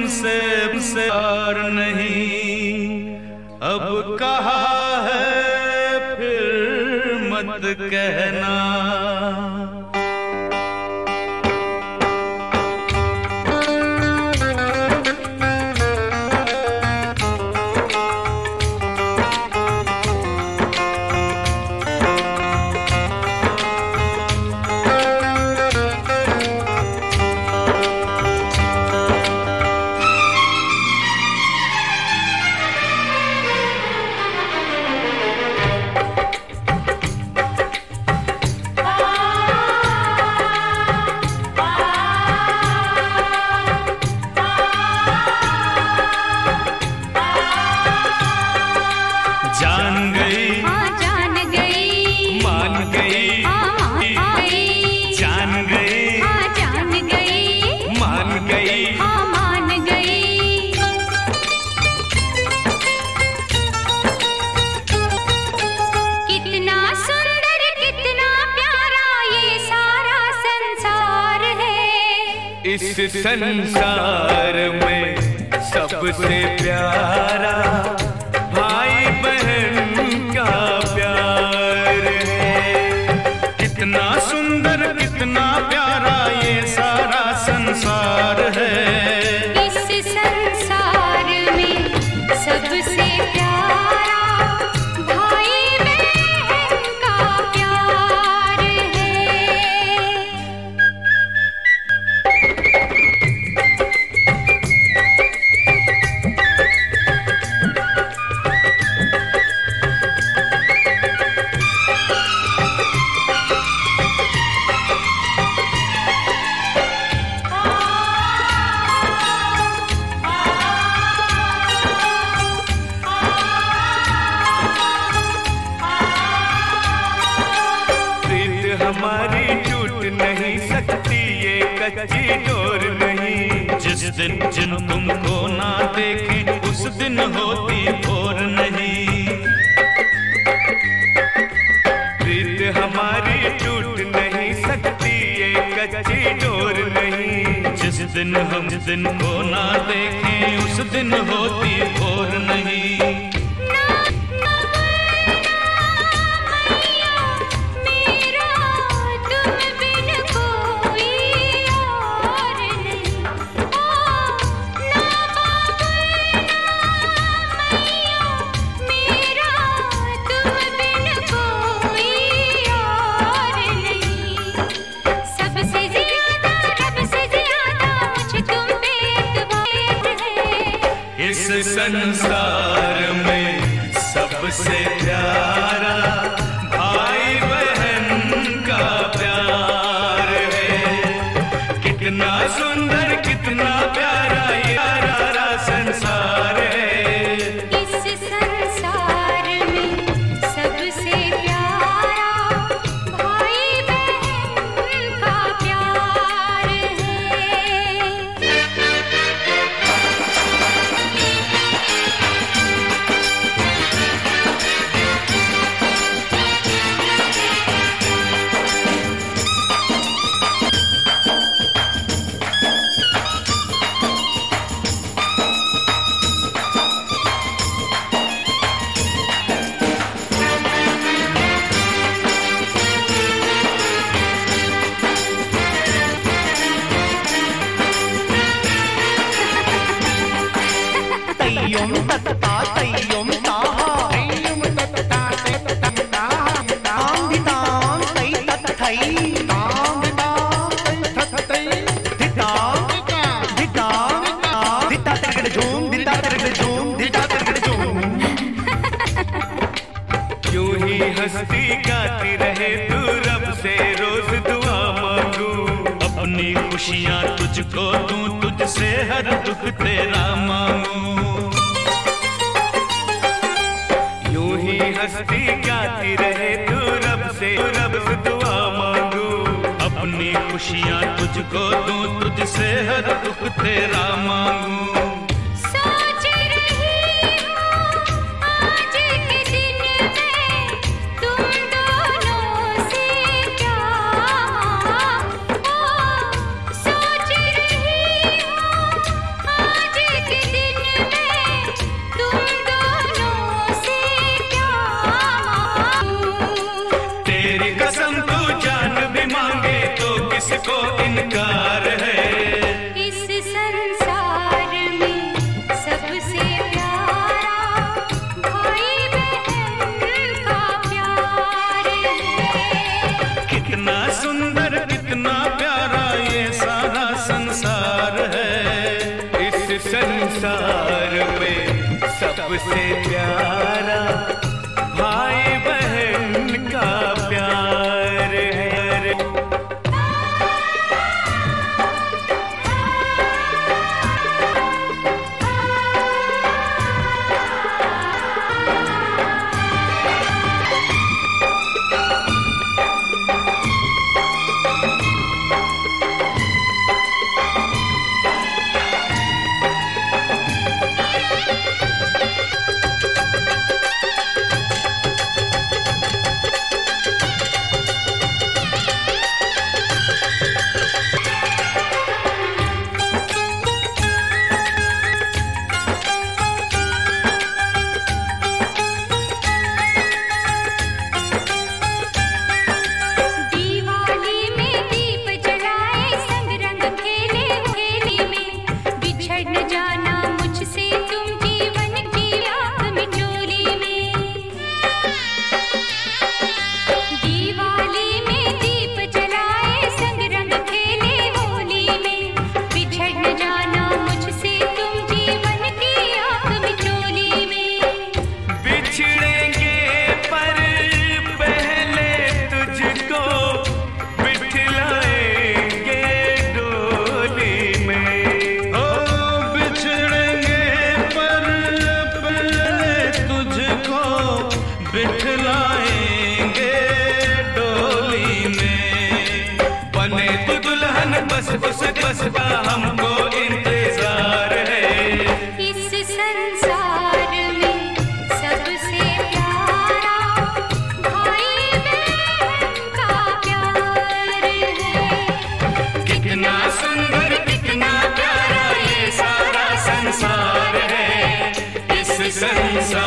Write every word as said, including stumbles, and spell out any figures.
तुमसे से और नहीं, अब कहा है फिर मत कहना। जान गई, हाँ जान गई, मान गई, हाँ मान गई, जान गई, हाँ जान गई, मान गई, हाँ मान गई। कितना सुंदर कितना प्यारा ये सारा संसार है। इस संसार में सबसे प्यारा भाई बहन का प्यार है। कितना सुंदर कितना प्यारा ये सारा संसार है। इस संसार में सबसे प्यारा भाई बहन का प्यार है। हमारी टूट नहीं सकती ये कच्ची डोर नहीं। जिस दिन जिन तुमको ना देखे उस दिन होती भोर नहीं। प्रीत हमारी टूट नहीं सकती ये कच्ची डोर नहीं। जिस दिन हम जिस दिन को ना देखें उस दिन होती भोर नहीं। इस संसार में सबसे प्यारा भाई बहन का प्यार है। कितना सुंदर कितना प्यारा ये सारा संसार है। इस संसार में सबसे प्यारा भाई बहन का प्यार है। तय्युम तत्ता तय्युम ताहा तय्युम तत्ता तत्ता ताम दिताम तै तत्थै ताम दिताम तै तत्थै दिताम दिताम दिता तिरगड़ झूम दिता तिरगड़ झूम दिता तिरगड़ झूम। यूं ही हंसती गाती रहे तू रब से रोज दुआ मांगू। अपनी खुशियाँ तुझको दूं तुझसे हर दुख तेरा मांगू। हंसती गाती रहे तू रब से रब से दुआ मांगू। अपनी खुशियाँ तुझको दूं तुझसे हर दुख तेरा मांगू। सोच रही हूँ आज के दिन में तुम दोनों से क्या ओ, सोच रही हूँ आज संस्कार है। इस संसार में सबसे प्यारा भाई बहन का प्यार है। कितना सुंदर कितना प्यारा ये सारा संसार है। इस संसार में सबसे प्यारा भाई बहन का प्यार है। बिठलाएंगे डोली में, बने तो दुल्हन बस उस बस का हमको इंतजार है। इस संसार में सबसे प्यारा भाई बहन का प्यार है। कितना सुंदर कितना प्यारा ये सारा संसार है। इस संसार